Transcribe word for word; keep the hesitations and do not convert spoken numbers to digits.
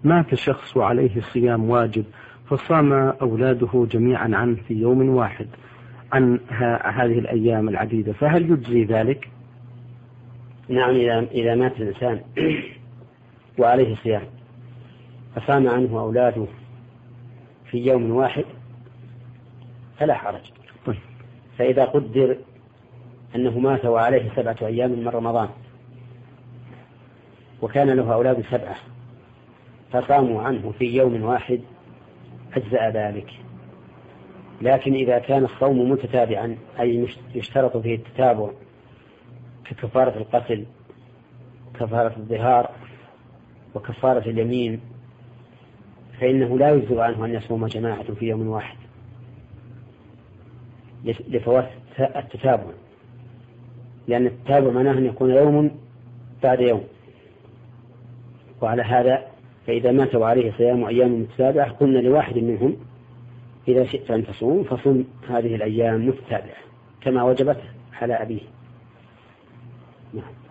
مات شخص وعليه صيام واجب فصام أولاده جميعا عنه في يوم واحد عن هذه الأيام العديدة، فهل يجزي ذلك؟ نعم، إذا مات الإنسان وعليه صيام فصام عنه أولاده في يوم واحد فلا حرج. طيب. فإذا قدر أنه مات وعليه سبعة أيام من رمضان وكان له أولاد سبعة فصاموا عنه في يوم واحد أجزأ ذلك. لكن إذا كان الصوم متتابعا أي يشترط فيه التتابع ككفارة القتل وكفارة الظهار وكفارة اليمين فإنه لا يجزئ عنه أن يصوم جماعة في يوم واحد لفوات التتابع، لأن التتابع معناه أن يكون يوم بعد يوم. وعلى هذا فإذا مات وعليه صيام أيام متتابعة قلنا لواحد منهم إذا شئت أن تصوم فصم هذه الأيام متتابعة كما وجبت على أبيه. نعم.